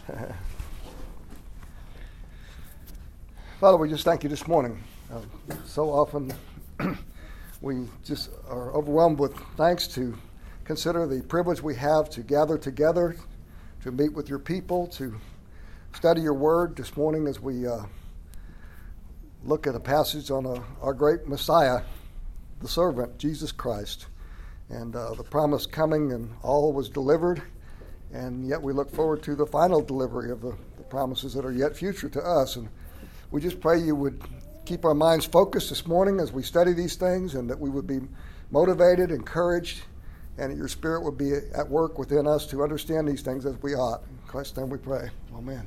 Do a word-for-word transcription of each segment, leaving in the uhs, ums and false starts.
Father, we just thank you this morning. Uh, so often we just are overwhelmed with thanks to consider the privilege we have to gather together, to meet with your people, to study your word this morning as we uh, look at a passage on a, our great Messiah, the servant, Jesus Christ, and uh, the promise coming, and all was delivered, and yet we look forward to the final delivery of the, the promises that are yet future to us. And we just pray you would keep our minds focused this morning as we study these things, and that we would be motivated, encouraged, and that your Spirit would be at work within us to understand these things as we ought. In Christ's name we pray. Amen.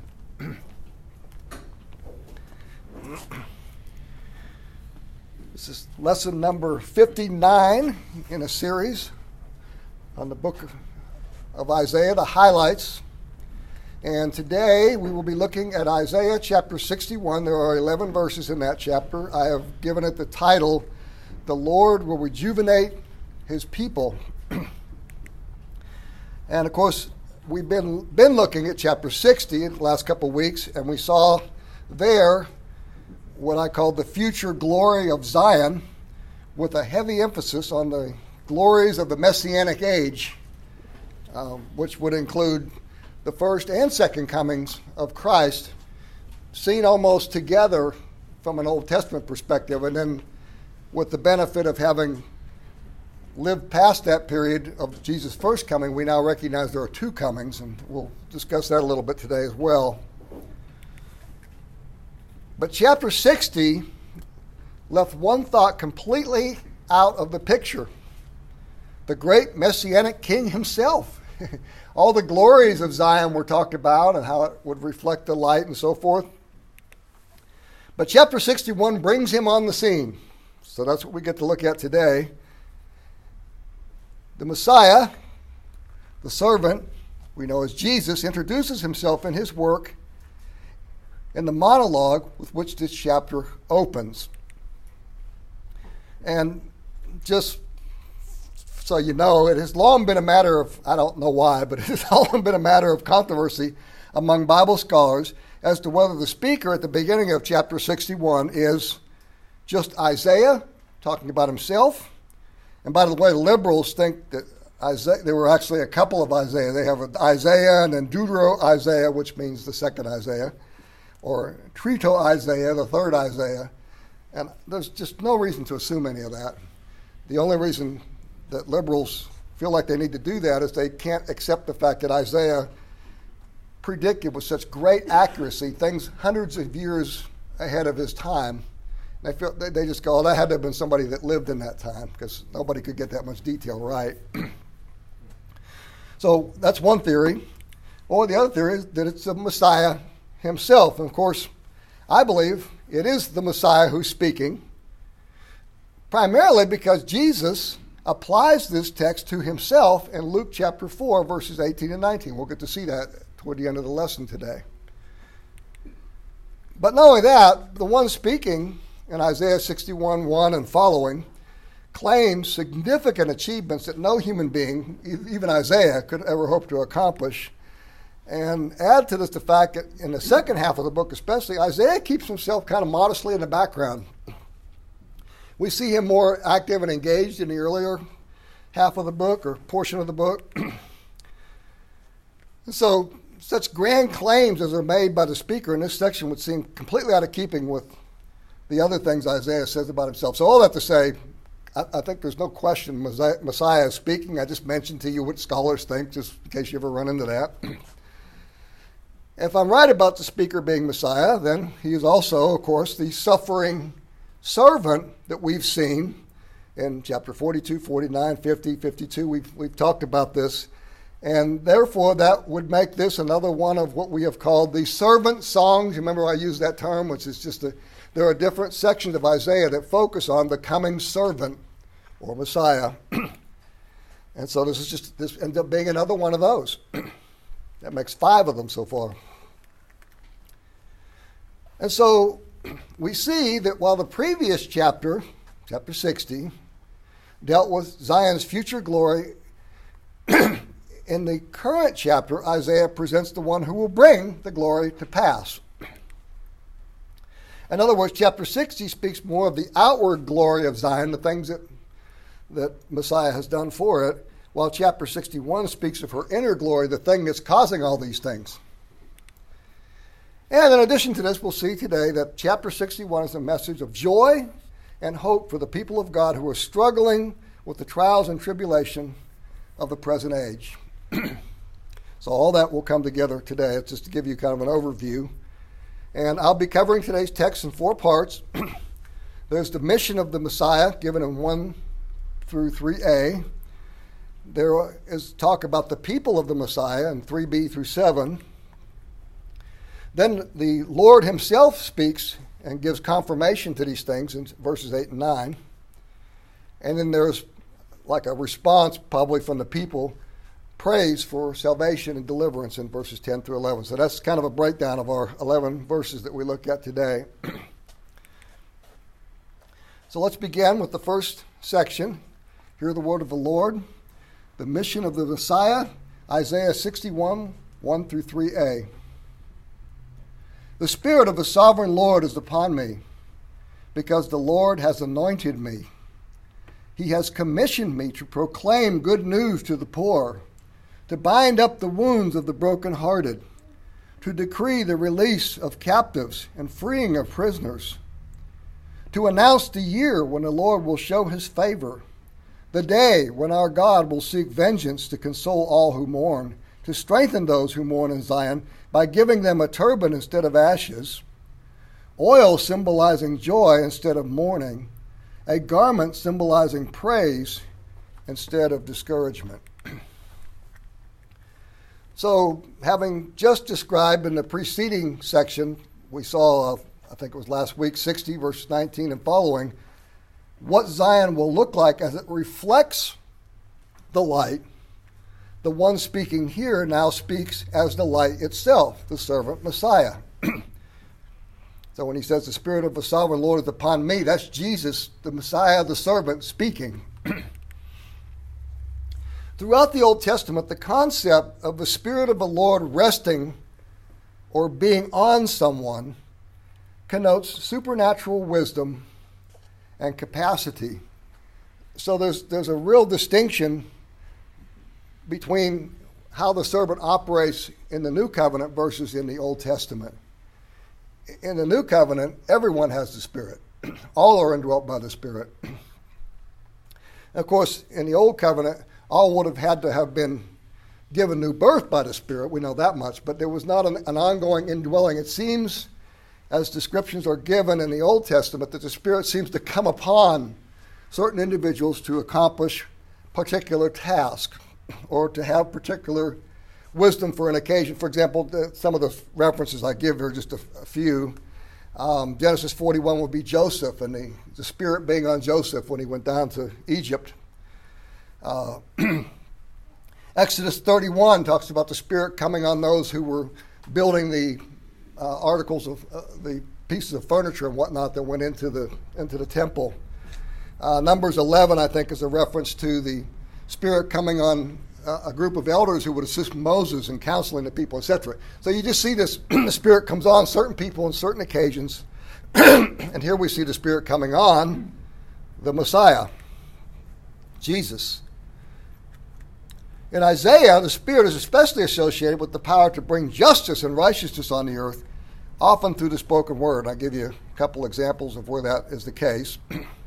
This is lesson number fifty-nine in a series on the book of, of Isaiah, the highlights. And today we will be looking at Isaiah chapter sixty-one. There are eleven verses in that chapter. I have given it the title, "The Lord Will Rejuvenate His People." And of course, we've been, been looking at chapter sixty in the last couple of weeks, and we saw there what I call the future glory of Zion, with a heavy emphasis on the glories of the Messianic age, um, which would include the first and second comings of Christ, seen almost together from an Old Testament perspective, and then with the benefit of having lived past that period of Jesus' first coming, we now recognize there are two comings, and we'll discuss that a little bit today as well. But chapter sixty left one thought completely out of the picture: the great Messianic King himself. All the glories of Zion were talked about and how it would reflect the light and so forth. But chapter sixty-one brings him on the scene. So that's what we get to look at today. The Messiah, the servant, we know as Jesus, introduces himself in his work in the monologue with which this chapter opens. And just so you know, it has long been a matter of, I don't know why, but it has long been a matter of controversy among Bible scholars as to whether the speaker at the beginning of chapter sixty-one is just Isaiah talking about himself. And by the way, liberals think that Isaiah, there were actually a couple of Isaiah. They have Isaiah and then Deutero-Isaiah, which means the second Isaiah, or Trito-Isaiah, the third Isaiah. And there's just no reason to assume any of that. The only reason that liberals feel like they need to do that is they can't accept the fact that Isaiah predicted with such great accuracy things hundreds of years ahead of his time. They feel they just go, oh, that had to have been somebody that lived in that time, because nobody could get that much detail right. So that's one theory. Or the other theory is that it's the Messiah himself. And of course, I believe it is the Messiah who's speaking, primarily because Jesus applies this text to himself in Luke chapter four, verses eighteen and nineteen. We'll get to see that toward the end of the lesson today. But not only that, the one speaking in Isaiah sixty-one, one and following claims significant achievements that no human being, even Isaiah, could ever hope to accomplish. And add to this the fact that in the second half of the book especially, Isaiah keeps himself kind of modestly in the background. We see him more active and engaged in the earlier half of the book, or portion of the book. And so such grand claims as are made by the speaker in this section would seem completely out of keeping with the other things Isaiah says about himself. So all that to say, I, I think there's no question Messiah, Messiah is speaking. I just mentioned to you what scholars think, just in case you ever run into that. If I'm right about the speaker being Messiah, then he is also, of course, the suffering servant that we've seen in chapter forty-two, forty-nine, fifty, fifty-two. We've, we've talked about this. And therefore, that would make this another one of what we have called the servant songs. Remember I used that term, which is just a, there are different sections of Isaiah that focus on the coming servant or Messiah. And so this is just, this ends up being another one of those. That makes five of them so far. And so we see that while the previous chapter, chapter sixty, dealt with Zion's future glory in the current chapter, Isaiah presents the one who will bring the glory to pass. In other words, chapter sixty speaks more of the outward glory of Zion, the things that, that Messiah has done for it, while chapter sixty-one speaks of her inner glory, the thing that's causing all these things. And in addition to this, we'll see today that chapter sixty-one is a message of joy and hope for the people of God who are struggling with the trials and tribulation of the present age. So all that will come together today. It's just to give you kind of an overview. And I'll be covering today's text in four parts. There's the mission of the Messiah, given in one through three A. There is talk about the people of the Messiah in three B through seven. Then the Lord himself speaks and gives confirmation to these things in verses eight and nine. And then there's like a response probably from the people, praise for salvation and deliverance in verses ten through eleven. So that's kind of a breakdown of our eleven verses that we look at today. So let's begin with the first section. Hear the word of the Lord. The mission of the Messiah, Isaiah sixty-one, one through three A. The Spirit of the Sovereign Lord is upon me, because the Lord has anointed me. He has commissioned me to proclaim good news to the poor, to bind up the wounds of the brokenhearted, to decree the release of captives and freeing of prisoners, to announce the year when the Lord will show his favor, the day when our God will seek vengeance to console all who mourn, to strengthen those who mourn in Zion by giving them a turban instead of ashes, oil symbolizing joy instead of mourning, a garment symbolizing praise instead of discouragement. So, having just described in the preceding section, we saw, uh, I think it was last week, sixty, verse nineteen and following, what Zion will look like as it reflects the light. The one speaking here now speaks as the light itself, the servant Messiah. So when he says the Spirit of the Sovereign Lord is upon me, that's Jesus, the Messiah, the servant, speaking. Throughout the Old Testament, the concept of the Spirit of the Lord resting or being on someone connotes supernatural wisdom and capacity. So there's there's a real distinction between how the servant operates in the New Covenant versus in the Old Testament. In the New Covenant, everyone has the Spirit. All are indwelt by the Spirit. Of course, in the Old Covenant, all would have had to have been given new birth by the Spirit. We know that much. But there was not an, an ongoing indwelling. It seems, as descriptions are given in the Old Testament, that the Spirit seems to come upon certain individuals to accomplish particular tasks or to have particular wisdom for an occasion. For example, the, some of the references I give are just a, a few. Um, Genesis forty-one would be Joseph and the, the Spirit being on Joseph when he went down to Egypt. Uh, Exodus thirty-one talks about the Spirit coming on those who were building the uh, articles of uh, the pieces of furniture and whatnot that went into the into the temple. Uh, Numbers eleven, I think, is a reference to the Spirit coming on uh, a group of elders who would assist Moses in counseling the people, et cetera. So you just see this, the Spirit comes on certain people on certain occasions, and here we see the Spirit coming on the Messiah, Jesus. In Isaiah, the Spirit is especially associated with the power to bring justice and righteousness on the earth, often through the spoken word. I'll give you a couple examples of where that is the case.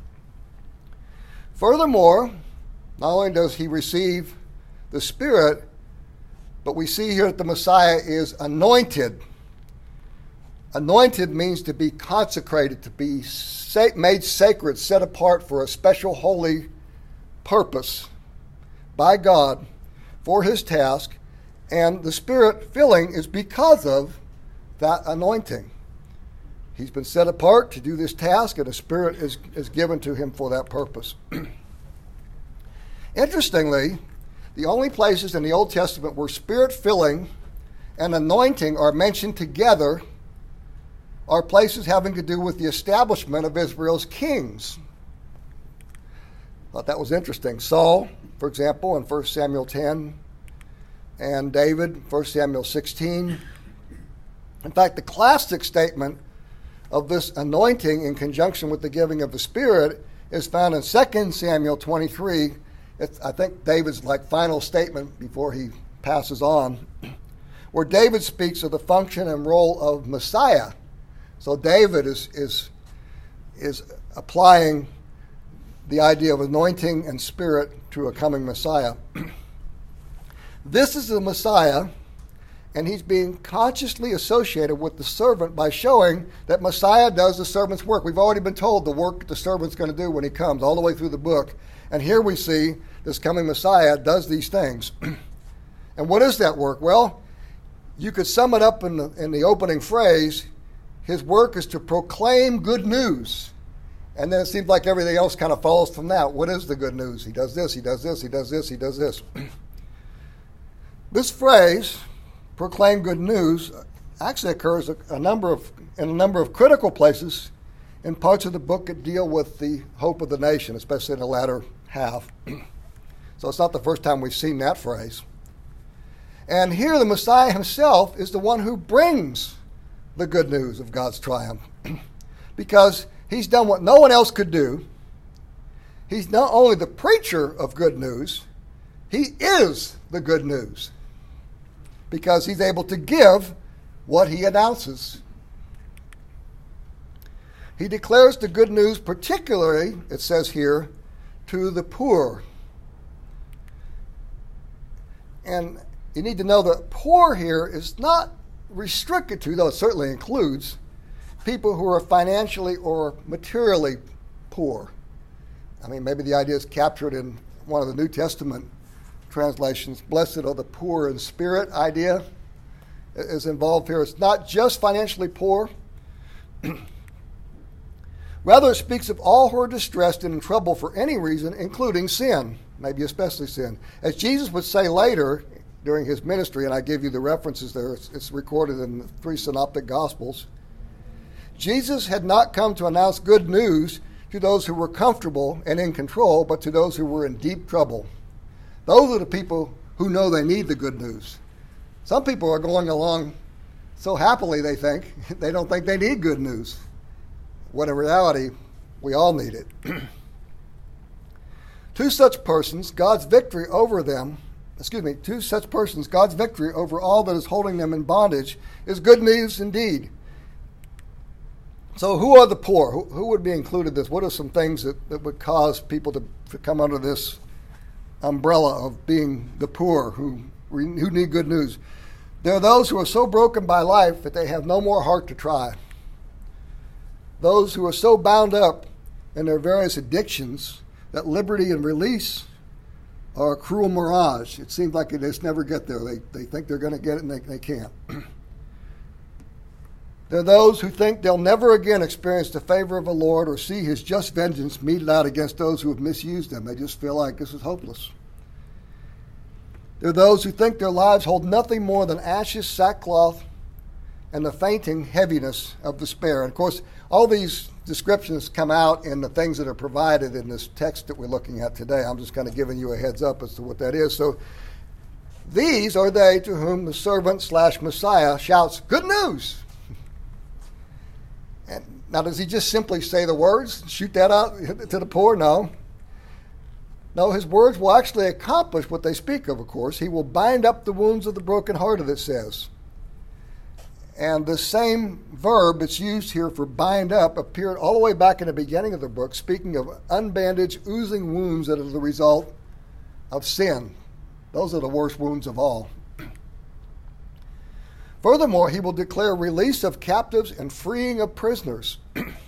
Furthermore, not only does he receive the Spirit, but we see here that the Messiah is anointed. Anointed means to be consecrated, to be sa- made sacred, set apart for a special holy purpose by God for his task, and the Spirit filling is because of that anointing. He's been set apart to do this task, and the Spirit is, is given to him for that purpose. Interestingly, the only places in the Old Testament where Spirit filling and anointing are mentioned together are places having to do with the establishment of Israel's kings. I thought that was interesting. Saul, for example, in First Samuel ten, and David, First Samuel sixteen. In fact, the classic statement of this anointing in conjunction with the giving of the Spirit is found in Second Samuel twenty-three. It's, I think, David's like final statement before he passes on, where David speaks of the function and role of Messiah. So David is is is applying the idea of anointing and Spirit to a coming Messiah. This is the Messiah, and he's being consciously associated with the servant by showing that Messiah does the servant's work. We've already been told the work the servant's going to do when he comes, all the way through the book. And here we see this coming Messiah does these things. And what is that work? Well, you could sum it up in the, in the opening phrase. His work is to proclaim good news. And then it seems like everything else kind of follows from that. What is the good news? He does this, he does this, he does this, he does this. This phrase, proclaim good news, actually occurs a, a number of in a number of critical places in parts of the book that deal with the hope of the nation, especially in the latter half. So it's not the first time we've seen that phrase. And here the Messiah himself is the one who brings the good news of God's triumph, because he's done what no one else could do. He's not only the preacher of good news, he is the good news, because he's able to give what he announces. He declares the good news, particularly, it says here, to the poor. And you need to know that poor here is not restricted to, though it certainly includes, people who are financially or materially poor. I mean, maybe the idea is captured in one of the New Testament translations. Blessed are the poor in spirit idea is involved here. It's not just financially poor. Rather, it speaks of all who are distressed and in trouble for any reason, including sin, maybe especially sin. As Jesus would say later during his ministry, and I give you the references there, it's, it's recorded in the three synoptic gospels, Jesus had not come to announce good news to those who were comfortable and in control, but to those who were in deep trouble. Those are the people who know they need the good news. Some people are going along so happily they think, they don't think they need good news, when in reality, we all need it. To such persons, God's victory over them, excuse me, to such persons, God's victory over all that is holding them in bondage is good news indeed. So who are the poor? Who, who would be included in this? What are some things that, that would cause people to, to come under this umbrella of being the poor who, who need good news? There are those who are so broken by life that they have no more heart to try. Those who are so bound up in their various addictions that liberty and release are a cruel mirage. It seems like they just never get there. They, they think they're going to get it and they, they can't. There are those who think they'll never again experience the favor of the Lord or see his just vengeance meted out against those who have misused them. They just feel like this is hopeless. There are those who think their lives hold nothing more than ashes, sackcloth, and the fainting heaviness of despair. And of course, all these descriptions come out in the things that are provided in this text that we're looking at today. I'm just kind of giving you a heads up as to what that is. So these are they to whom the servant slash Messiah shouts, good news. And now, does he just simply say the words, shoot that out to the poor? No. No, his words will actually accomplish what they speak of, of course. He will bind up the wounds of the brokenhearted, it says. And the same verb that's used here for bind up appeared all the way back in the beginning of the book, speaking of unbandaged, oozing wounds that are the result of sin. Those are the worst wounds of all. Furthermore, he will declare release of captives and freeing of prisoners.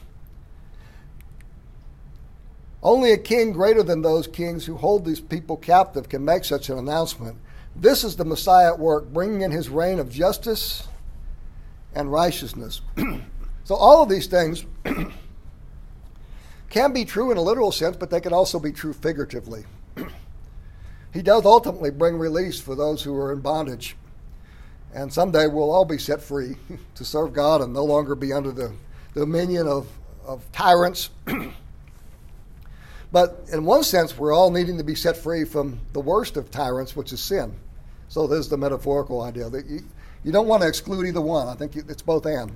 Only a king greater than those kings who hold these people captive can make such an announcement. This is the Messiah at work, bringing in his reign of justice and righteousness. So all of these things can be true in a literal sense, but they can also be true figuratively. He does ultimately bring release for those who are in bondage. And someday we'll all be set free to serve God and no longer be under the dominion of, of tyrants. But in one sense, we're all needing to be set free from the worst of tyrants, which is sin. So there's the metaphorical idea that you, you don't want to exclude either one. I think it's both and.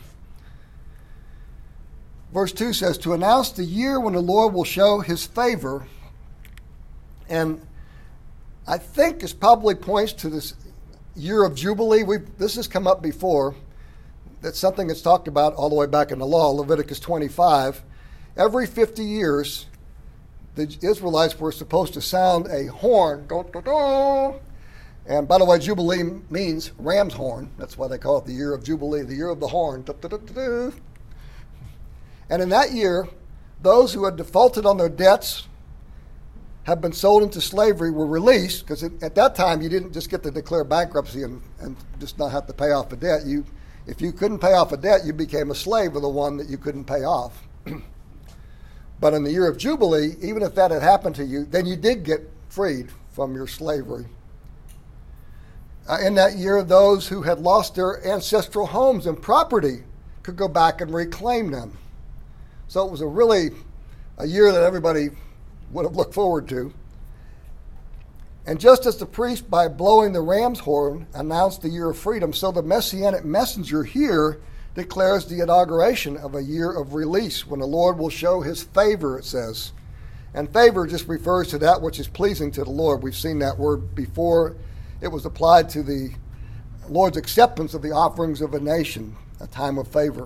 Verse two says, to announce the year when the Lord will show his favor. And I think this probably points to this year of Jubilee. We've, this has come up before. That's something that's talked about all the way back in the law, Leviticus twenty-five. Every fifty years, the Israelites were supposed to sound a horn. Dun, dun, dun. And by the way, Jubilee means ram's horn. That's why they call it the year of Jubilee, the year of the horn. Dun, dun, dun, dun, dun. And in that year, those who had defaulted on their debts, have been sold into slavery, were released, because at that time you didn't just get to declare bankruptcy and, and just not have to pay off the debt. You, if you couldn't pay off a debt, you became a slave of the one that you couldn't pay off. But in the year of Jubilee, even if that had happened to you, then you did get freed from your slavery. Uh, in that year, those who had lost their ancestral homes and property could go back and reclaim them. So it was a really a year that everybody would have looked forward to. And just as the priest, by blowing the ram's horn, announced the year of freedom, so the Messianic messenger here declares the inauguration of a year of release when the Lord will show his favor, it says. And favor just refers to that which is pleasing to the Lord. We've seen that word before. It was applied to the Lord's acceptance of the offerings of a nation, a time of favor.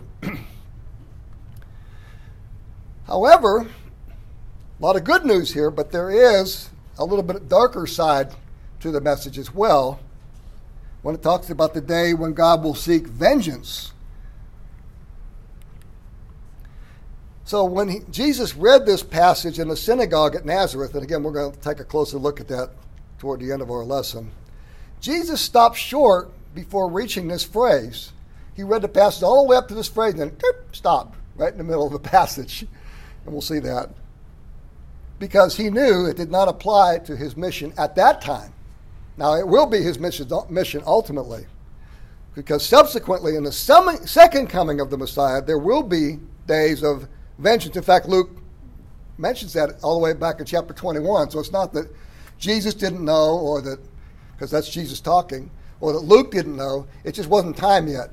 However, a lot of good news here, but there is a little bit darker side to the message as well when it talks about the day when God will seek vengeance. So when he, Jesus read this passage in the synagogue at Nazareth, and again, we're going to take a closer look at that toward the end of our lesson, Jesus stopped short before reaching this phrase. He read the passage all the way up to this phrase, and then derp, stopped right in the middle of the passage. And we'll see that. Because he knew it did not apply to his mission at that time. Now, it will be his mission, mission ultimately. Because subsequently, in the second coming of the Messiah, there will be days of vengeance. In fact, Luke mentions that all the way back in chapter twenty-one. So it's not that Jesus didn't know, or that, because that's Jesus talking, or that Luke didn't know. It just wasn't time yet.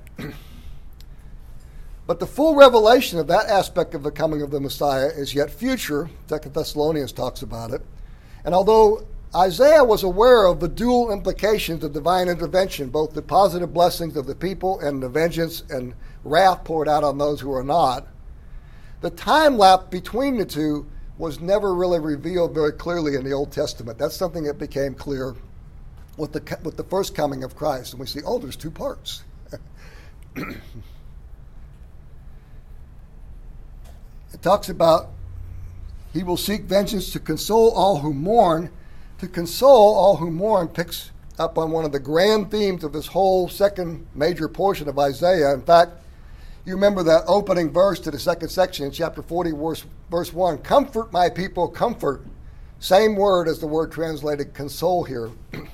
But the full revelation of that aspect of the coming of the Messiah is yet future. Second Thessalonians talks about it. And although Isaiah was aware of the dual implications of divine intervention, both the positive blessings of the people and the vengeance and wrath poured out on those who are not, the time lapse between the two was never really revealed very clearly in the Old Testament. That's something that became clear with the, with the first coming of Christ. And we see, oh, there's two parts. It talks about he will seek vengeance to console all who mourn. To console all who mourn picks up on one of the grand themes of this whole second major portion of Isaiah. In fact, you remember that opening verse to the second section in chapter forty, verse, verse one. Comfort my people, comfort. Same word as the word translated console here.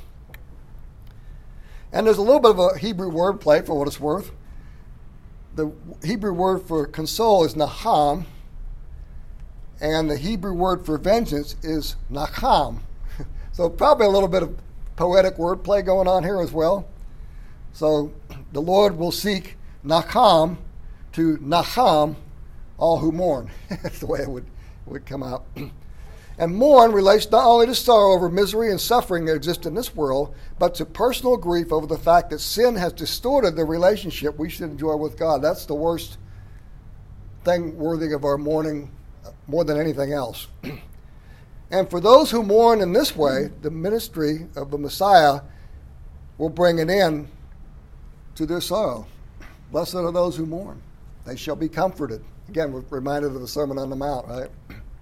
And there's a little bit of a Hebrew word play for what it's worth. The Hebrew word for console is naham. And the Hebrew word for vengeance is nacham. So probably a little bit of poetic wordplay going on here as well. So the Lord will seek nacham to nacham all who mourn. That's the way it would, would come out. And mourn relates not only to sorrow over misery and suffering that exist in this world, but to personal grief over the fact that sin has distorted the relationship we should enjoy with God. That's the worst thing worthy of our mourning more than anything else. And for those who mourn in this way, the ministry of the Messiah will bring an end to their sorrow. Blessed are those who mourn. They shall be comforted. Again, we're reminded of the Sermon on the Mount, right?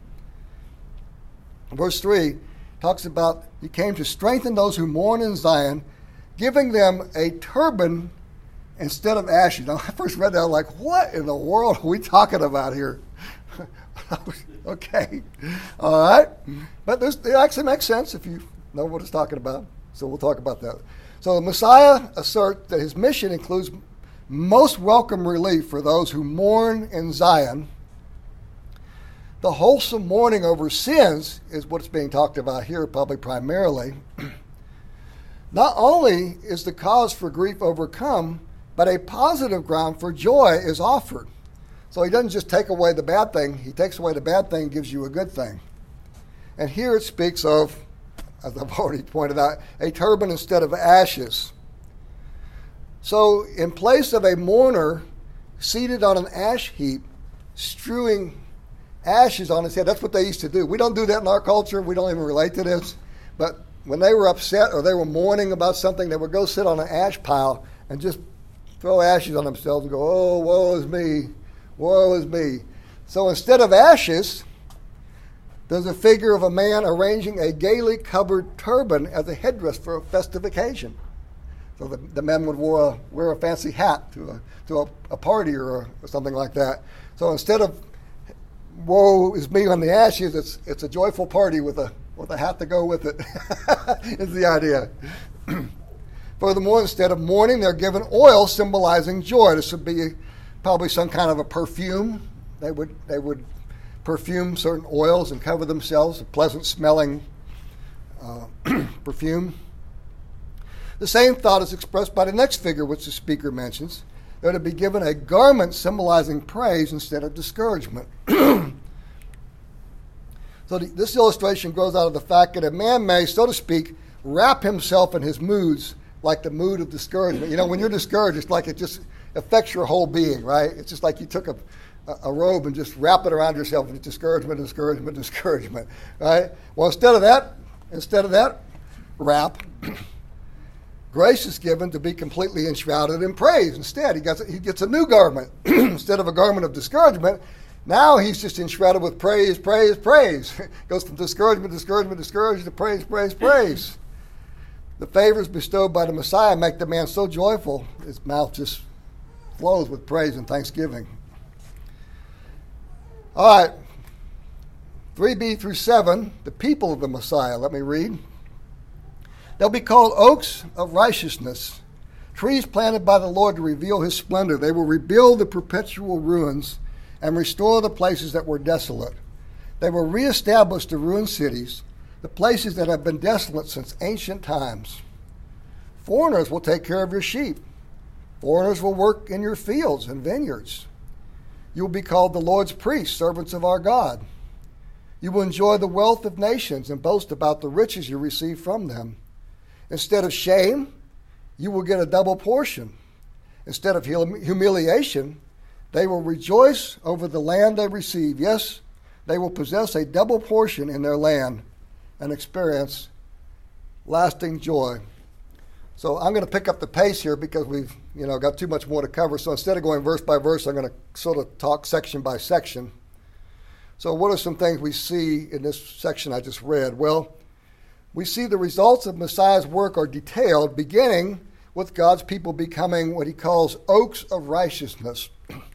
Verse three talks about he came to strengthen those who mourn in Zion, giving them a turban instead of ashes. Now, I first read that, I'm like, what in the world are we talking about here? Okay, all right. But this, it actually makes sense if you know what it's talking about. So we'll talk about that. So the Messiah asserts that his mission includes most welcome relief for those who mourn in Zion. The wholesome mourning over sins is what's being talked about here, probably primarily. Not only is the cause for grief overcome, but a positive ground for joy is offered. So he doesn't just take away the bad thing. He takes away the bad thing and gives you a good thing. And here it speaks of, as I've already pointed out, a turban instead of ashes. So in place of a mourner seated on an ash heap, strewing ashes on his head, that's what they used to do. We don't do that in our culture. We don't even relate to this. But when they were upset or they were mourning about something, they would go sit on an ash pile and just throw ashes on themselves and go, oh, woe is me, woe is me. So instead of ashes, there's a figure of a man arranging a gaily covered turban as a headdress for a festive occasion. So the, the men would wear a, wear a fancy hat to a to a, a party or, a, or something like that. So instead of woe is me on the ashes, it's it's a joyful party with a with a hat to go with it. Is the idea. Furthermore, instead of mourning, they're given oil symbolizing joy. This would be probably some kind of a perfume. They would they would perfume certain oils and cover themselves, a pleasant smelling uh, perfume. The same thought is expressed by the next figure, which the speaker mentions. They're to be given a garment symbolizing praise instead of discouragement. So the, this illustration grows out of the fact that a man may, so to speak, wrap himself in his moods like the mood of discouragement. You know, when you're discouraged, it's like it just affects your whole being, right? It's just like you took a, a robe and just wrap it around yourself with discouragement, discouragement, discouragement, right? Well, instead of that, instead of that wrap, grace is given to be completely enshrouded in praise. Instead, he gets, he gets a new garment. Instead of a garment of discouragement, now he's just enshrouded with praise, praise, praise. Goes from discouragement, discouragement, discouragement to praise, praise, praise. The favors bestowed by the Messiah make the man so joyful, his mouth just flows with praise and thanksgiving. All right, three b through seven, the people of the Messiah. Let me read. They'll be called oaks of righteousness, trees planted by the Lord to reveal his splendor. They will rebuild the perpetual ruins and restore the places that were desolate. They will reestablish the ruined cities, the places that have been desolate since ancient times. Foreigners will take care of your sheep. Foreigners will work in your fields and vineyards. You will be called the Lord's priests, servants of our God. You will enjoy the wealth of nations and boast about the riches you receive from them. Instead of shame, you will get a double portion. Instead of humiliation, they will rejoice over the land they receive. Yes, they will possess a double portion in their land and experience lasting joy. So I'm going to pick up the pace here because we've, you know, got too much more to cover. So instead of going verse by verse, I'm going to sort of talk section by section. So what are some things we see in this section I just read? Well, we see the results of Messiah's work are detailed, beginning with God's people becoming what he calls oaks of righteousness.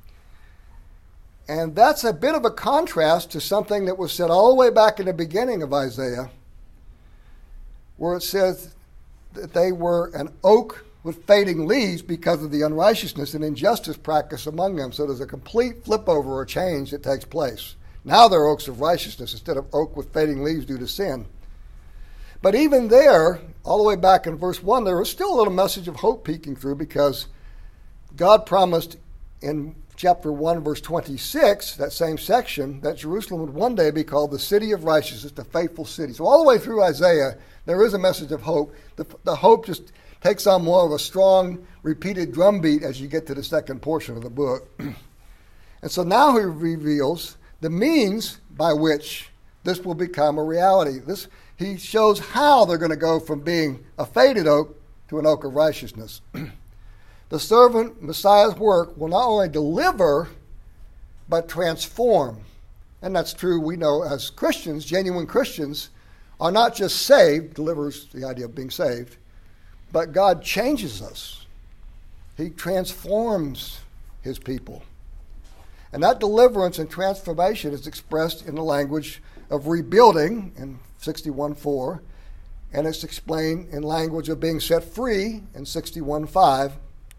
And that's a bit of a contrast to something that was said all the way back in the beginning of Isaiah, where it says that they were an oak with fading leaves because of the unrighteousness and injustice practiced among them. So there's a complete flip over or change that takes place. Now they're oaks of righteousness instead of oak with fading leaves due to sin. But even there, all the way back in verse one, there was still a little message of hope peeking through, because God promised in chapter one, verse twenty-six, that same section, that Jerusalem would one day be called the city of righteousness, the faithful city. So all the way through Isaiah, there is a message of hope. The, the hope just takes on more of a strong, repeated drumbeat as you get to the second portion of the book. And so now he reveals the means by which this will become a reality. This He shows how they're going to go from being a faded oak to an oak of righteousness. The servant Messiah's work will not only deliver, but transform. And that's true, we know, as Christians, genuine Christians, are not just saved, delivers the idea of being saved, but God changes us. He transforms his people. And that deliverance and transformation is expressed in the language of rebuilding in sixty-one four, and it's explained in language of being set free in sixty-one five.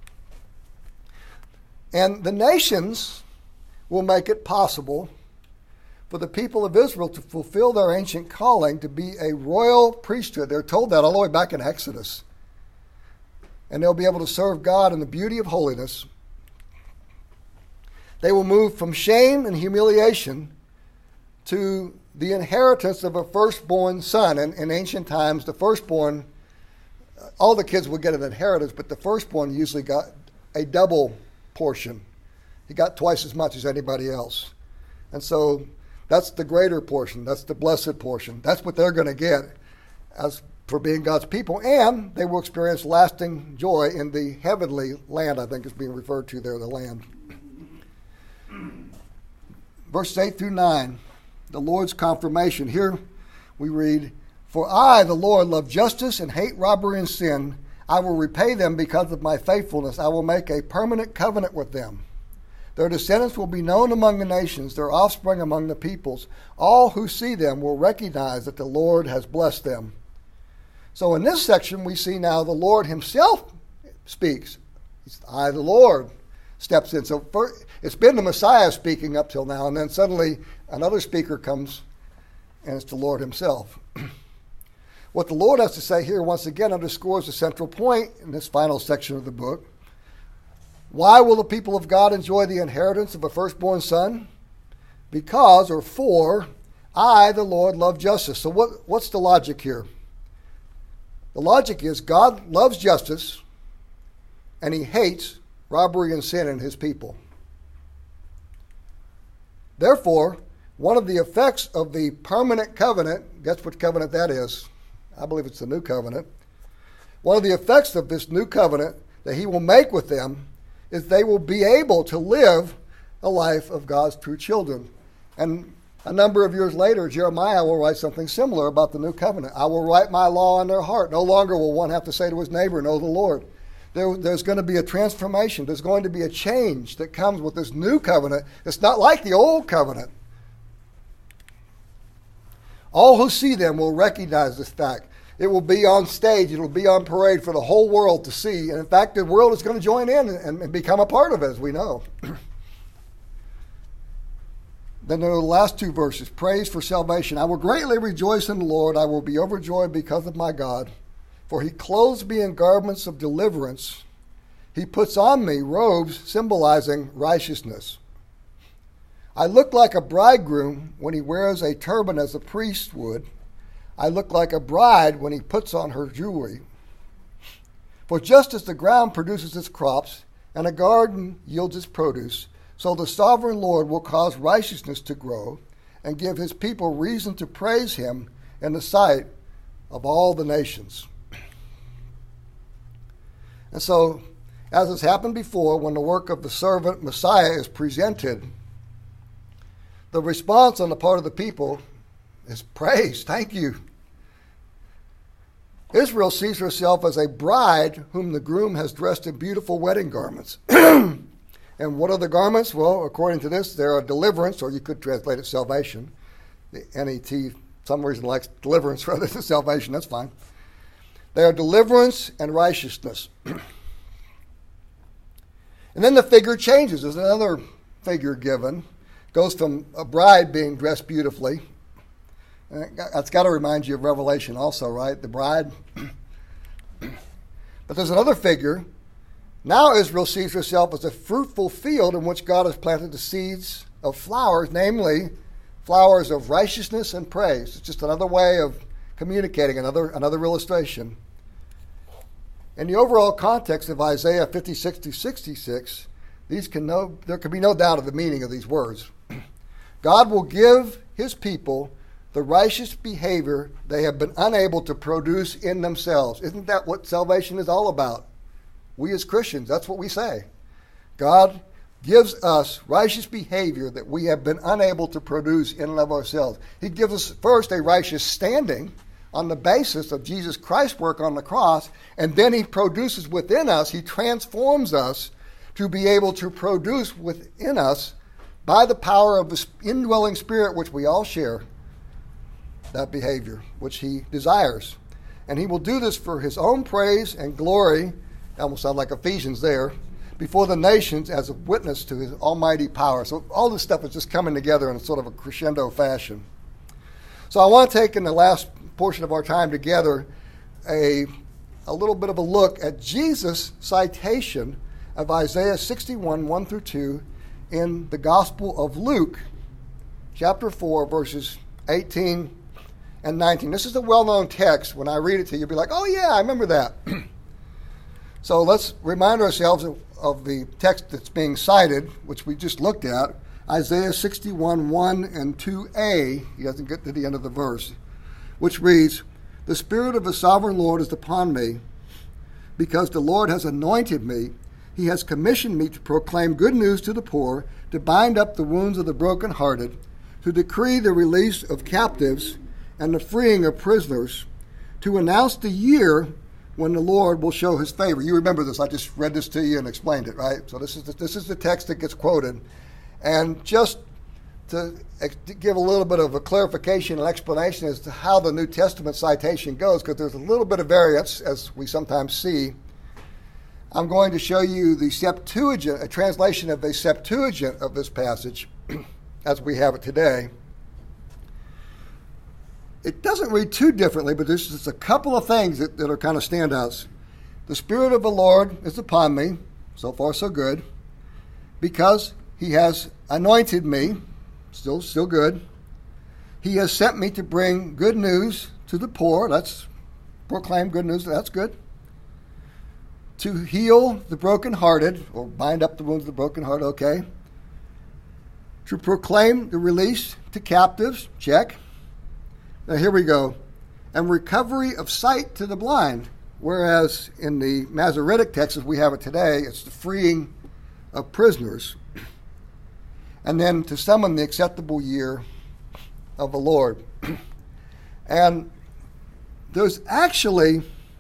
And the nations will make it possible for the people of Israel to fulfill their ancient calling to be a royal priesthood. They're told that all the way back in Exodus. and they'll be able to serve God in the beauty of holiness. They will move from shame and humiliation to the inheritance of a firstborn son. And in ancient times, the firstborn, all the kids would get an inheritance, but the firstborn usually got a double portion. He got twice as much as anybody else. And so that's the greater portion. That's the blessed portion. That's what they're going to get as for being God's people. And they will experience lasting joy in the heavenly land, I think is being referred to there, the land. Verses eight through nine, the Lord's confirmation. Here we read, "For I, the Lord, love justice and hate robbery and sin. I will repay them because of my faithfulness. I will make a permanent covenant with them. Their descendants will be known among the nations, their offspring among the peoples. All who see them will recognize that the Lord has blessed them." So in this section, we see now the Lord himself speaks. It's, I, the Lord, steps in. So first, it's been the Messiah speaking up till now, and then suddenly another speaker comes, and it's the Lord himself. What the Lord has to say here once again underscores the central point in this final section of the book. Why will the people of God enjoy the inheritance of a firstborn son? Because, or for, I, the Lord, love justice. So what, what's the logic here? The logic is God loves justice, and he hates robbery and sin in his people. Therefore, one of the effects of the permanent covenant, guess what covenant that is? I believe it's the new covenant. One of the effects of this new covenant that he will make with them is they will be able to live a life of God's true children. And a number of years later, Jeremiah will write something similar about the new covenant. I will write my law on their heart. No longer will one have to say to his neighbor, know the Lord. There, there's going to be a transformation. There's going to be a change that comes with this new covenant. It's not like the old covenant. All who see them will recognize this fact. It will be on stage. It will be on parade for the whole world to see. And in fact, the world is going to join in and, and become a part of it, as we know. Then there are the last two verses. Praise for salvation. I will greatly rejoice in the Lord. I will be overjoyed because of my God. For he clothes me in garments of deliverance. He puts on me robes symbolizing righteousness. I look like a bridegroom when he wears a turban as a priest would. I look like a bride when he puts on her jewelry. For just as the ground produces its crops and a garden yields its produce, so the sovereign Lord will cause righteousness to grow and give his people reason to praise him in the sight of all the nations. And so, as has happened before, when the work of the servant Messiah is presented, the response on the part of the people is praise. Thank you. Israel sees herself as a bride whom the groom has dressed in beautiful wedding garments. And what are the garments? Well, according to this, they're a deliverance, or you could translate it salvation. The N E T, some reason, likes deliverance rather than salvation. That's fine. They are deliverance and righteousness. And then the figure changes. There's another figure given. Goes from a bride being dressed beautifully. And that's got to remind you of Revelation also, right? The bride. But there's another figure. Now Israel sees herself as a fruitful field in which God has planted the seeds of flowers, namely flowers of righteousness and praise. It's just another way of communicating, another, another illustration. In the overall context of Isaiah fifty-six to sixty-six, these can no, there can be no doubt of the meaning of these words. God will give his people the righteous behavior they have been unable to produce in themselves. Isn't that what salvation is all about? We as Christians, that's what we say. God gives us righteous behavior that we have been unable to produce in and of ourselves. He gives us first a righteous standing on the basis of Jesus Christ's work on the cross, and then he produces within us, he transforms us to be able to produce within us by the power of the indwelling Spirit, which we all share, that behavior, which he desires. And he will do this for his own praise and glory, almost sound like Ephesians there, before the nations as a witness to his almighty power. So all this stuff is just coming together in sort of a crescendo fashion. So I want to take in the last portion of our time together a a little bit of a look at Jesus' citation of Isaiah sixty-one, one through two in the Gospel of Luke, chapter four, verses eighteen and nineteen. This is a well-known text. When I read it to you, you'll be like, oh yeah, I remember that. So let's remind ourselves of, of the text that's being cited, which we just looked at, Isaiah sixty-one, one and two a. He doesn't get to the end of the verse, which reads, "The Spirit of the Sovereign Lord is upon me, because the Lord has anointed me. He has commissioned me to proclaim good news to the poor, to bind up the wounds of the brokenhearted, to decree the release of captives and the freeing of prisoners, to announce the year when the Lord will show his favor." You remember this. I just read this to you and explained it, right? So this is the, this is the text that gets quoted. And just to give a little bit of a clarification and explanation as to how the New Testament citation goes, because there's a little bit of variance, as we sometimes see, I'm going to show you the Septuagint, a translation of the Septuagint of this passage, as we have it today. It doesn't read too differently, but there's just a couple of things that, that are kind of standouts. "The Spirit of the Lord is upon me," so far so good, "because he has anointed me," still still good. "He has sent me to bring good news to the poor," that's proclaim good news, that's good. "To heal the brokenhearted," or bind up the wounds of the brokenhearted, okay. "To proclaim the release to captives," check. Now here we go. "And recovery of sight to the blind," whereas in the Masoretic text as we have it today, it's the freeing of prisoners. "And then to summon the acceptable year of the Lord." And there's actually,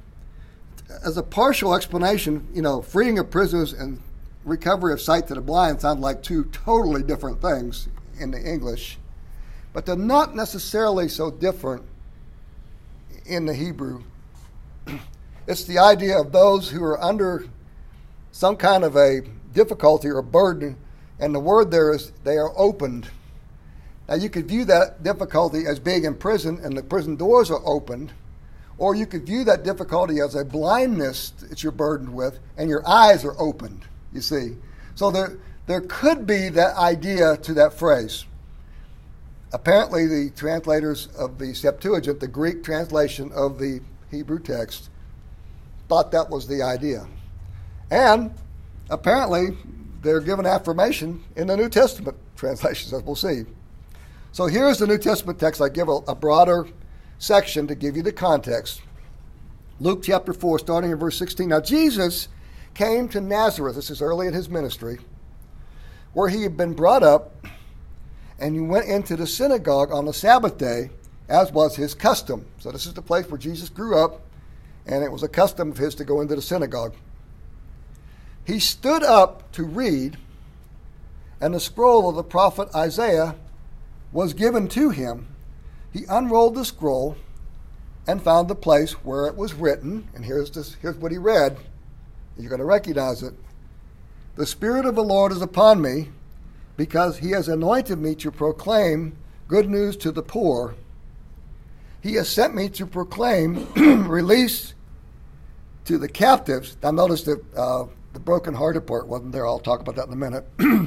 as a partial explanation, you know, freeing of prisoners and recovery of sight to the blind sound like two totally different things in the English. But they're not necessarily so different in the Hebrew. It's the idea of those who are under some kind of a difficulty or burden, and the word there is they are opened. Now you could view that difficulty as being in prison and the prison doors are opened, or you could view that difficulty as a blindness that you're burdened with and your eyes are opened, you see. So there, there could be that idea to that phrase. Apparently, the translators of the Septuagint, the Greek translation of the Hebrew text, thought that was the idea. And apparently, they're given affirmation in the New Testament translations, as we'll see. So here's the New Testament text. I give a, a broader section to give you the context. Luke chapter four, starting in verse sixteen. "Now Jesus came to Nazareth," this is early in his ministry, "where he had been brought up, and he went into the synagogue on the Sabbath day, as was his custom." So this is the place where Jesus grew up, and it was a custom of his to go into the synagogue. "He stood up to read, and the scroll of the prophet Isaiah was given to him. He unrolled the scroll and found the place where it was written," and here's this, here's what he read. You're going to recognize it. "The Spirit of the Lord is upon me, because he has anointed me to proclaim good news to the poor. He has sent me to proclaim release to the captives." Now notice that uh, the broken-hearted part wasn't there. I'll talk about that in a minute.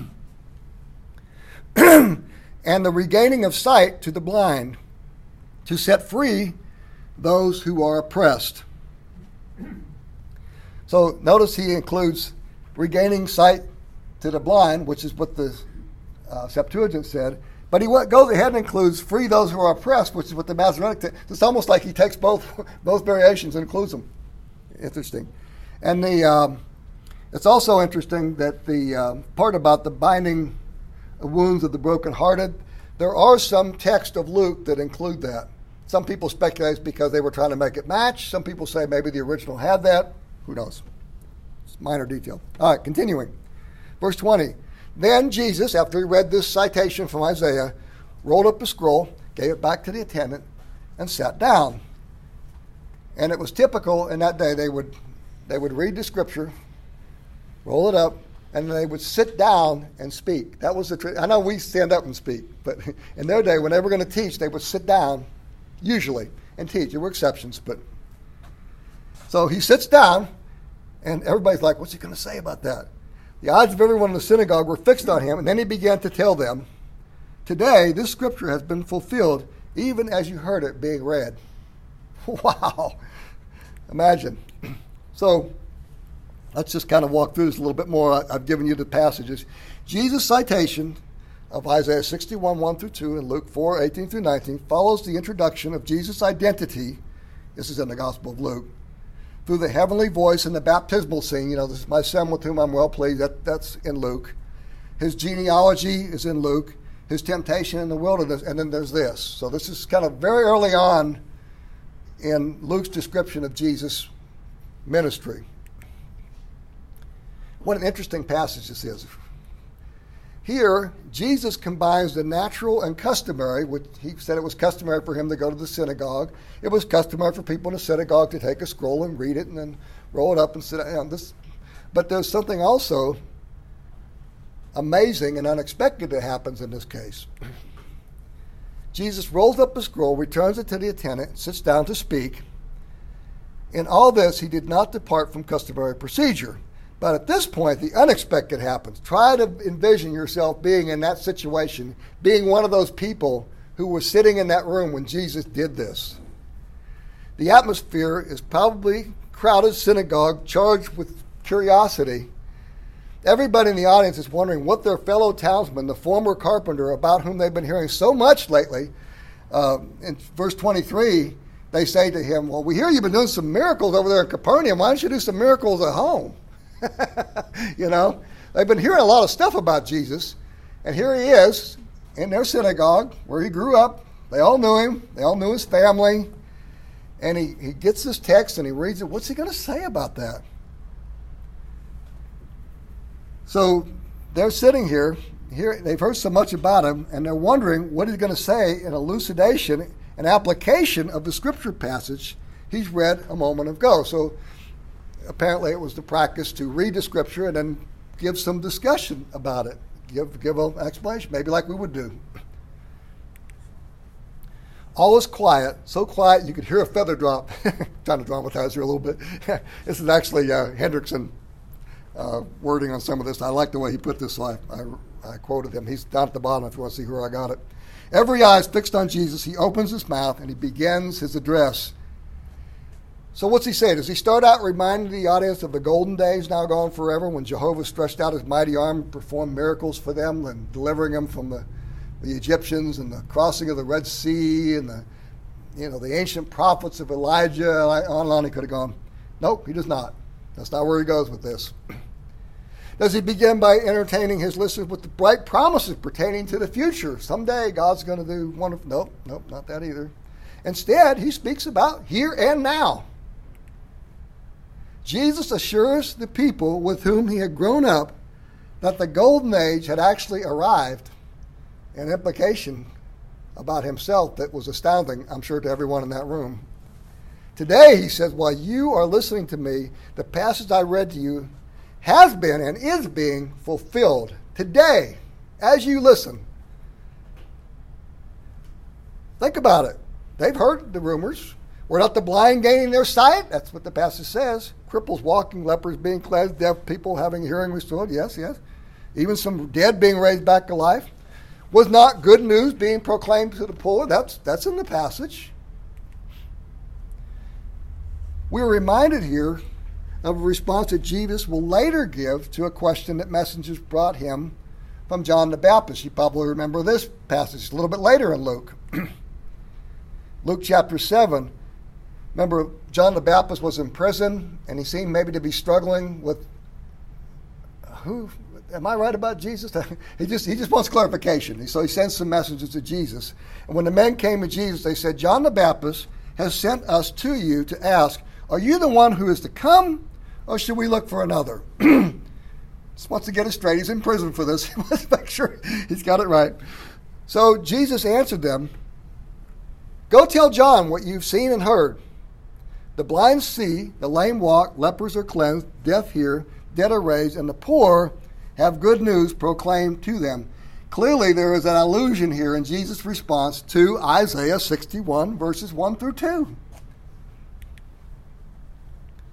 "And the regaining of sight to the blind, to set free those who are oppressed." So notice he includes regaining sight to the blind, which is what the uh, Septuagint said. But he goes ahead and includes free those who are oppressed, which is what the Masoretic text. It's almost like he takes both both variations and includes them. Interesting. And the um, it's also interesting that the uh, part about the binding wounds of the brokenhearted, there are some texts of Luke that include that. Some people speculate it's because they were trying to make it match. Some people say maybe the original had that. Who knows? It's minor detail. All right, continuing. Verse twenty. "Then Jesus, after he read this citation from Isaiah, rolled up a scroll, gave it back to the attendant, and sat down." And it was typical in that day, they would they would read the scripture, roll it up, and they would sit down and speak. That was the trick. I know we stand up and speak, but in their day, when they were going to teach, they would sit down, usually, and teach. There were exceptions, but So he sits down, and everybody's like, what's he going to say about that? The eyes of everyone in the synagogue were fixed on him, and then he began to tell them, today this scripture has been fulfilled, even as you heard it being read. Wow. Imagine. So let's just kind of walk through this a little bit more. I've given you the passages. Jesus' citation of Isaiah sixty-one, one through two, and Luke four, eighteen through nineteen follows the introduction of Jesus' identity. This is in the Gospel of Luke. Through the heavenly voice and the baptismal scene. You know, this is my son with whom I'm well pleased. That, that's in Luke. His genealogy is in Luke. His temptation in the wilderness. And then there's this. So this is kind of very early on in Luke's description of Jesus' ministry. What an interesting passage this is. Here, Jesus combines the natural and customary, which he said it was customary for him to go to the synagogue. It was customary for people in the synagogue to take a scroll and read it and then roll it up and sit down. This, but there's something also amazing and unexpected that happens in this case. Jesus rolls up the scroll, returns it to the attendant, sits down to speak. In all this, he did not depart from customary procedure. But at this point, the unexpected happens. Try to envision yourself being in that situation, being one of those people who were sitting in that room when Jesus did this. The atmosphere is probably crowded synagogue charged with curiosity. Everybody in the audience is wondering what their fellow townsman, the former carpenter, about whom they've been hearing so much lately. Uh, in verse twenty-three, they say to him, well, we hear you've been doing some miracles over there in Capernaum. Why don't you do some miracles at home? You know, they've been hearing a lot of stuff about Jesus, and here he is in their synagogue where he grew up. They all knew him. They all knew his family. And he, he gets this text and he reads it. What's he going to say about that? So they're sitting here, here. They've heard so much about him, and they're wondering what he's going to say in elucidation, an application of the scripture passage he's read a moment ago. So apparently it was the practice to read the scripture and then give some discussion about it. Give give an explanation, maybe like we would do. All was quiet, so quiet you could hear a feather drop. Trying to dramatize here a little bit. This is actually uh, Hendrickson uh, wording on some of this. I like the way he put this, so I, I, I quoted him. He's down at the bottom if you want to see where I got it. Every eye is fixed on Jesus. He opens his mouth and he begins his address. So what's he say? Does he start out reminding the audience of the golden days now gone forever when Jehovah stretched out his mighty arm and performed miracles for them and delivering them from the, the Egyptians and the crossing of the Red Sea and the, you know, the ancient prophets of Elijah, on and on he could have gone. Nope, he does not. That's not where he goes with this. Does he begin by entertaining his listeners with the bright promises pertaining to the future? Someday God's going to do wonderful. Nope, nope, not that either. Instead, he speaks about here and now. Jesus assures the people with whom he had grown up that the golden age had actually arrived, an implication about himself that was astounding, I'm sure, to everyone in that room. Today, he says, while you are listening to me, the passage I read to you has been and is being fulfilled. Today, as you listen. Think about it. They've heard the rumors. We're not the blind gaining their sight. That's what the passage says. Cripples walking, lepers being cleansed, deaf people having hearing restored. Yes, yes. Even some dead being raised back to life. Was not good news being proclaimed to the poor? That's, that's in the passage. We're reminded here of a response that Jesus will later give to a question that messengers brought him from John the Baptist. You probably remember this passage a little bit later in Luke. Luke chapter seven. Remember, John the Baptist was in prison, and he seemed maybe to be struggling with who? Am I right about Jesus? he just he just wants clarification. So he sends some messages to Jesus. And when the men came to Jesus, they said, John the Baptist has sent us to you to ask, are you the one who is to come, or should we look for another? Just wants to get it straight. He's in prison for this. He wants to make sure he's got it right. So Jesus answered them, go tell John what you've seen and heard. The blind see, the lame walk, lepers are cleansed, deaf hear, dead are raised, and the poor have good news proclaimed to them. Clearly, there is an allusion here in Jesus' response to Isaiah sixty-one, verses one through two.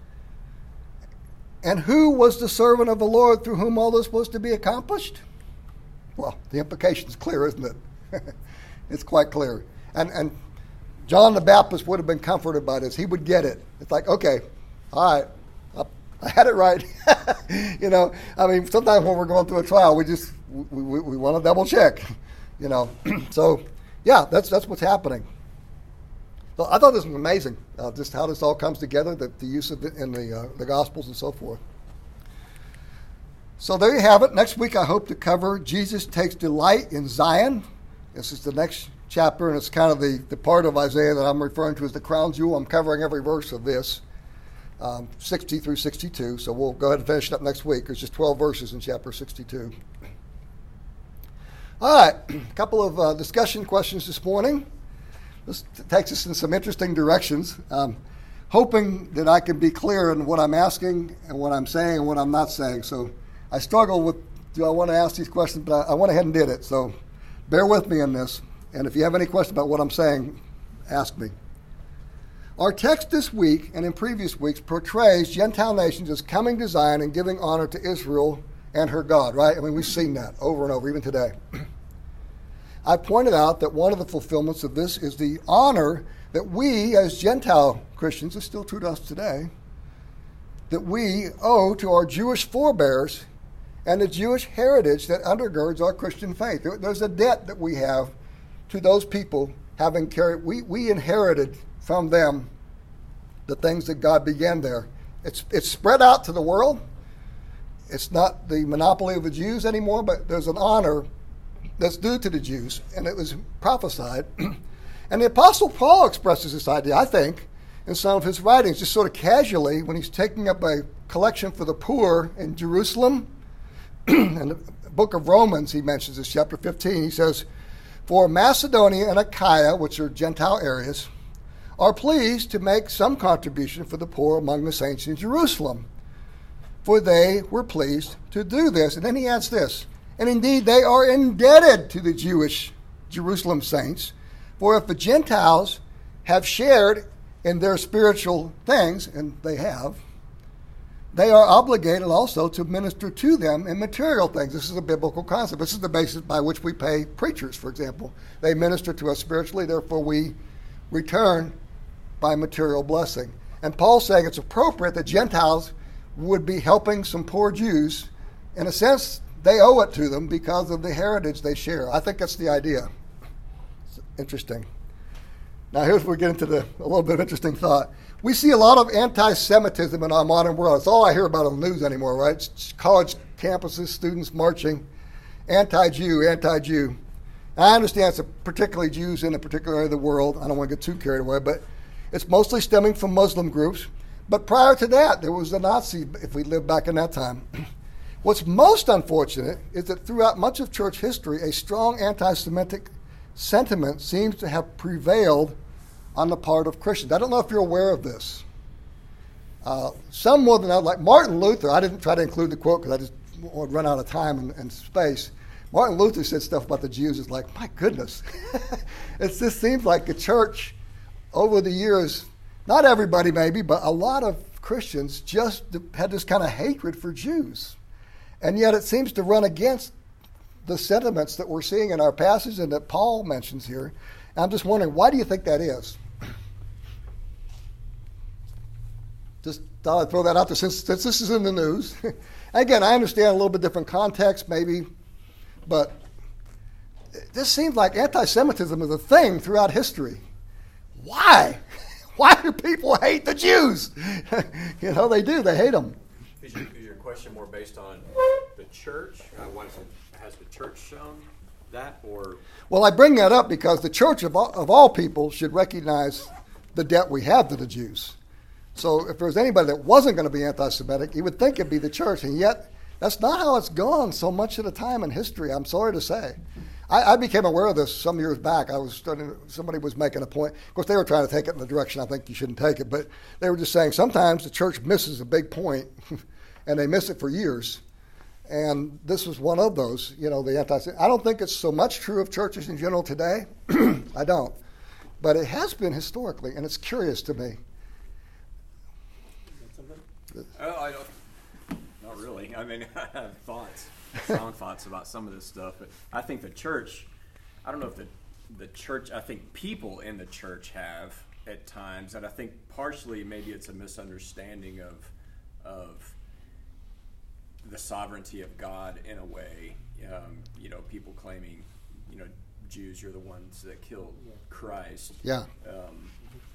And who was the servant of the Lord through whom all this was to be accomplished? Well, the implication is clear, isn't it? It's quite clear. And and John the Baptist would have been comforted by this. He would get it. It's like, okay, all right, I, I had it right. You know, I mean, sometimes when we're going through a trial, we just we, we, we want to double check. You know, so yeah, that's that's what's happening. So I thought this was amazing, uh, just how this all comes together, the, the use of it in the uh, the Gospels and so forth. So there you have it. Next week I hope to cover Jesus takes delight in Zion. This is the next chapter, and it's kind of the, the part of Isaiah that I'm referring to as the crown jewel. I'm covering every verse of this, um, sixty through sixty-two. So we'll go ahead and finish it up next week. There's just twelve verses in chapter sixty-two. All right, a couple of uh, discussion questions this morning. This takes us in some interesting directions. Um, hoping that I can be clear in what I'm asking and what I'm saying and what I'm not saying. So I struggle with, do I want to ask these questions? But I, I went ahead and did it. So bear with me in this. And if you have any questions about what I'm saying, ask me. Our text this week and in previous weeks portrays Gentile nations as coming to Zion and giving honor to Israel and her God, right? I mean, we've seen that over and over, even today. I pointed out that one of the fulfillments of this is the honor that we as Gentile Christians, is still true to us today, that we owe to our Jewish forebears and the Jewish heritage that undergirds our Christian faith. There's a debt that we have to those people having carried, we, we inherited from them the things that God began there. It's, it's spread out to the world. It's not the monopoly of the Jews anymore, but there's an honor that's due to the Jews, and it was prophesied. And the Apostle Paul expresses this idea, I think, in some of his writings, just sort of casually, when he's taking up a collection for the poor in Jerusalem. In the book of Romans, he mentions this, chapter fifteen. He says, "For Macedonia and Achaia, which are Gentile areas, are pleased to make some contribution for the poor among the saints in Jerusalem, for they were pleased to do this." And then he adds this, "And indeed they are indebted to the Jewish Jerusalem saints, for if the Gentiles have shared in their spiritual things," and they have, "they are obligated also to minister to them in material things." This is a biblical concept. This is the basis by which we pay preachers, for example. They minister to us spiritually, therefore we return by material blessing. And Paul's saying it's appropriate that Gentiles would be helping some poor Jews. In a sense, they owe it to them because of the heritage they share. I think that's the idea. It's interesting. Now here's where we get into the, a little bit of interesting thought. We see a lot of anti-Semitism in our modern world. It's all I hear about on the news anymore, right? It's college campuses, students marching, anti-Jew, anti-Jew. I understand it's a particularly Jews in a particular area of the world. I don't want to get too carried away, but it's mostly stemming from Muslim groups. But prior to that, there was the Nazi, if we lived back in that time. What's most unfortunate is that throughout much of church history, a strong anti-Semitic sentiment seems to have prevailed on the part of Christians. I don't know if you're aware of this. Uh, some more than others, like Martin Luther. I didn't try to include the quote because I just would run out of time and, and space. Martin Luther said stuff about the Jews. It's like, my goodness. It just seems like the church over the years, not everybody maybe, but a lot of Christians just had this kind of hatred for Jews. And yet it seems to run against the sentiments that we're seeing in our passage and that Paul mentions here. And I'm just wondering, why do you think that is? Just thought I'd throw that out there since, since this is in the news. Again, I understand a little bit different context maybe, but this seems like anti-Semitism is a thing throughout history. Why? Why do people hate the Jews? You know, they do. They hate them. Is your, is your question more based on the church? Uh, what is it, has the church shown that, or? Well, I bring that up because the church of all, of all people should recognize the debt we have to the Jews. So if there's anybody that wasn't going to be anti-Semitic, you would think it'd be the church, and yet that's not how it's gone so much of the time in history, I'm sorry to say. I, I became aware of this some years back. I was studying, somebody was making a point. Of course, they were trying to take it in the direction I think you shouldn't take it, but they were just saying sometimes the church misses a big point, and they miss it for years. And this was one of those, you know, the anti I don't think it's so much true of churches in general today. I don't. But it has been historically, and it's curious to me. Uh, I don't, I mean, I have thoughts, strong thoughts about some of this stuff. But I think the church, I don't know if the the church, I think people in the church have at times, and I think partially maybe it's a misunderstanding of of the sovereignty of God in a way. Um, you know, people claiming, you know, Jews, you're the ones that killed Christ. Yeah. Um,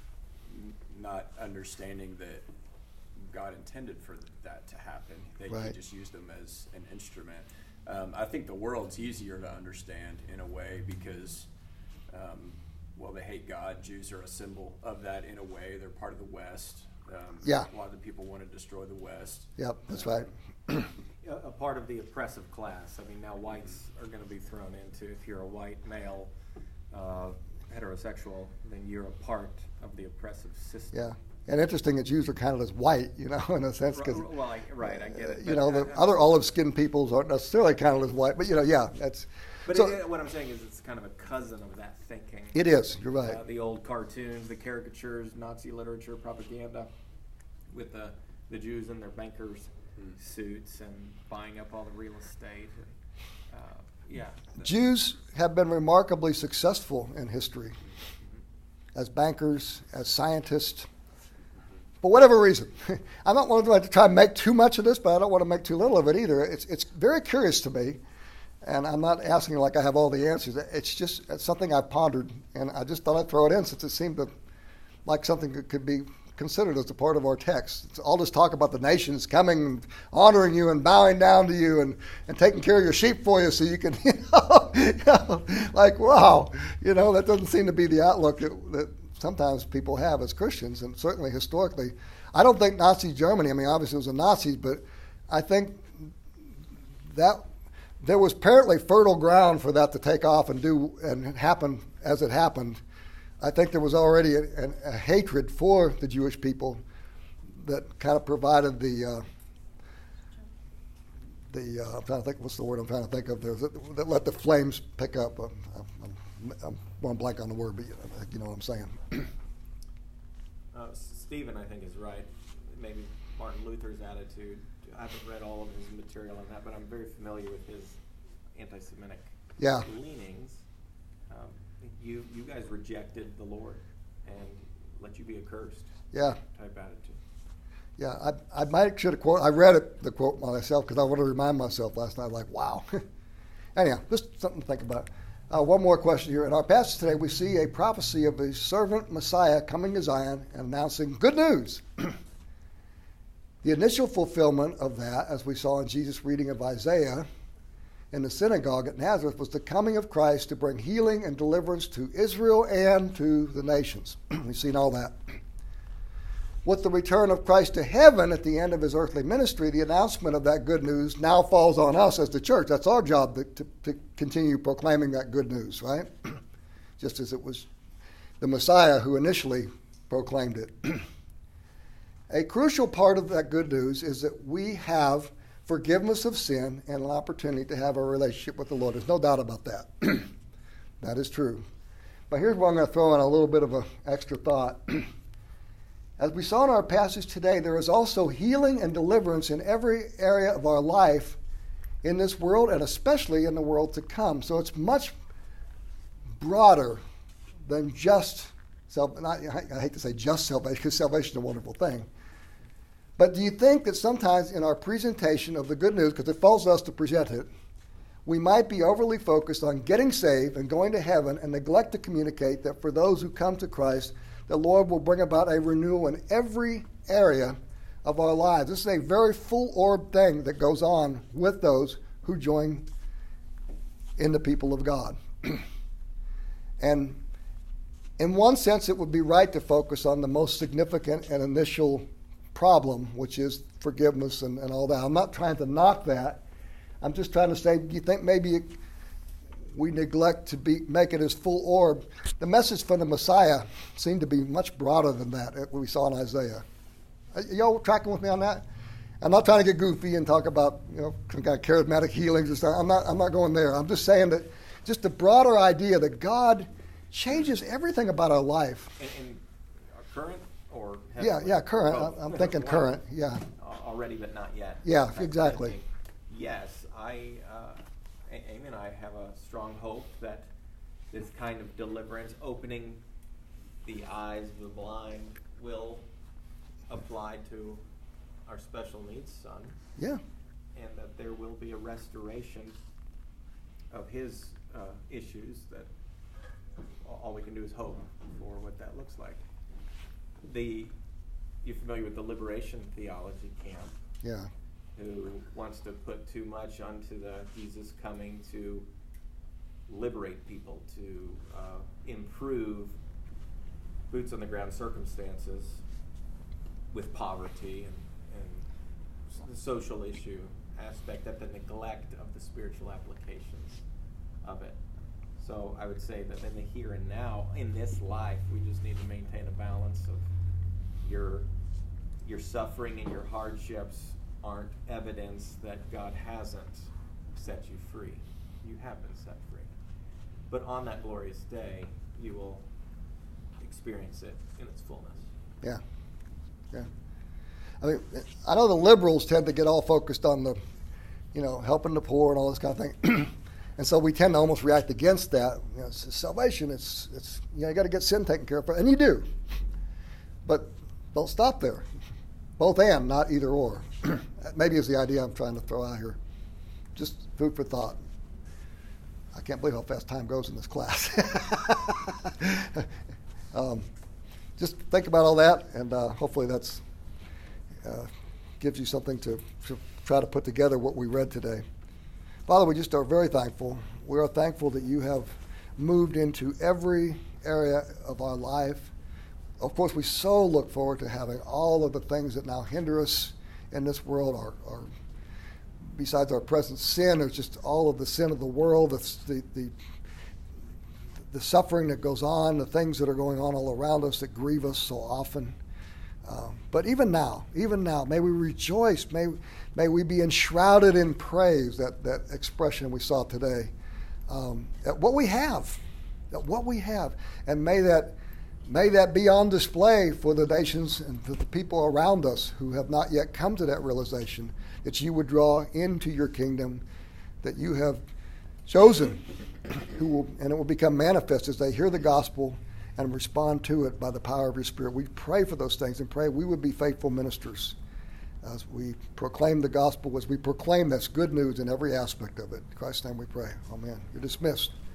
not understanding that God intended for that to happen. They Right. just used them as an instrument. Um, I think the world's easier to understand in a way because, um, well, they hate God. Jews are a symbol of that in a way. They're part of the West. Um, Yeah. A lot of the people want to destroy the West. Yep, that's right. a, a part of the oppressive class. I mean, now whites are going to be thrown into, if you're a white male uh, heterosexual, then you're a part of the oppressive system. Yeah. And interesting that Jews are counted as white, you know, in a sense, because R- well, I, right, I get it. you but, know the uh, other olive-skinned peoples aren't necessarily counted as white, but you know, yeah, that's. But so, it, what I'm saying is, it's kind of a cousin of that thinking. it is. You're right. Uh, the old cartoons, the caricatures, Nazi literature, propaganda, with the the Jews in their bankers' suits and buying up all the real estate. And, uh, yeah. Jews have been remarkably successful in history as bankers, as scientists. For whatever reason, I'm not one to try and make too much of this, but I don't want to make too little of it either. It's it's very curious to me, and I'm not asking like I have all the answers. It's just it's something I've pondered, and I just thought I'd throw it in since it seemed to, like something that could be considered as a part of our text. It's all this talk about the nations coming and honoring you and bowing down to you and, and taking care of your sheep for you so you can, you know, you know like, wow, you know, that doesn't seem to be the outlook that, that sometimes people have as Christians, and certainly historically. I don't think Nazi Germany, I mean, obviously it was the Nazis, but I think that there was apparently fertile ground for that to take off and do and happen as it happened. I think there was already a, a, a hatred for the Jewish people that kind of provided the uh, the uh, I'm trying to think what's the word I'm trying to think of there that, that let the flames pick up. I'm, I'm, I'm going blank on the word, but you know what I'm saying. Uh, Stephen, I think, is right. Maybe Martin Luther's attitude. I haven't read all of his material on that, but I'm very familiar with his anti-Semitic Yeah. leanings. Um, you you guys rejected the Lord and let you be accursed. Yeah. Type attitude. Yeah, I, I might should have quote. I read it, the quote myself because I want to remind myself last night. Like, wow. Anyhow, just something to think about. Uh, one more question here. In our passage today, we see a prophecy of a servant Messiah coming to Zion and announcing good news. The initial fulfillment of that, as we saw in Jesus' reading of Isaiah in the synagogue at Nazareth, was the coming of Christ to bring healing and deliverance to Israel and to the nations. We've seen all that. With the return of Christ to heaven at the end of his earthly ministry, the announcement of that good news now falls on us as the church. That's our job to, to, to continue proclaiming that good news, right? Just as it was the Messiah who initially proclaimed it. A crucial part of that good news is that we have forgiveness of sin and an opportunity to have a relationship with the Lord. There's no doubt about that. That is true. But here's where I'm going to throw in a little bit of an extra thought. As we saw in our passage today, there is also healing and deliverance in every area of our life in this world and especially in the world to come. So it's much broader than just salvation. I hate to say just salvation because salvation is a wonderful thing. But do you think that sometimes in our presentation of the good news, because it falls to us to present it, we might be overly focused on getting saved and going to heaven and neglect to communicate that for those who come to Christ, the Lord will bring about a renewal in every area of our lives. This is a very full-orbed thing that goes on with those who join in the people of God. And in one sense, it would be right to focus on the most significant and initial problem, which is forgiveness and, and all that. I'm not trying to knock that. I'm just trying to say, do you think maybe it, we neglect to be make it as full orb? The message from the Messiah seemed to be much broader than that, what we saw in Isaiah. Are y'all tracking with me on that? I'm not trying to get goofy and talk about, you know, some kind of charismatic healings or something. I'm not, I'm not going there. I'm just saying that just the broader idea that God changes everything about our life. In, in our current or Yeah, heavenly? yeah, current. Both. I'm thinking current, yeah. Already, but not yet. Yeah, Type exactly. thinking. yes, I, uh, Amy and I have a strong hope that this kind of deliverance, opening the eyes of the blind, will apply to our special needs son. Yeah. And that there will be a restoration of his uh, issues, that all we can do is hope for what that looks like. The You're familiar with the liberation theology camp? Yeah. Who wants to put too much onto the Jesus coming to liberate people, to uh, improve boots on the ground circumstances with poverty and, and the social issue aspect, at the neglect of the spiritual applications of it. So I would say that in the here and now, in this life, we just need to maintain a balance of your your suffering and your hardships aren't evidence that God hasn't set you free. You have been set free. But on that glorious day, you will experience it in its fullness. Yeah. Yeah. I mean, I know the liberals tend to get all focused on the, you know, helping the poor and all this kind of thing. And so we tend to almost react against that. You know, it's salvation. It's, it's you know, you got to get sin taken care of. And you do. But don't stop there. Both and, not either or. Maybe is the idea I'm trying to throw out here. Just food for thought. I can't believe how fast time goes in this class. um, just think about all that, and uh, hopefully that's uh, gives you something to, to try to put together what we read today. Father, we just are very thankful. We are thankful that you have moved into every area of our life. Of course, we so look forward to having all of the things that now hinder us in this world, our, our besides our present sin, there's just all of the sin of the world, the, the the suffering that goes on, the things that are going on all around us that grieve us so often. Um, but even now, even now, may we rejoice, may may we be enshrouded in praise, that, that expression we saw today, um, at what we have, at what we have. And may that May that be on display for the nations and for the people around us who have not yet come to that realization, that you would draw into your kingdom, that you have chosen, who will, and it will become manifest as they hear the gospel and respond to it by the power of your Spirit. We pray for those things and pray we would be faithful ministers as we proclaim the gospel, as we proclaim this good news in every aspect of it. In Christ's name we pray. Amen. You're dismissed.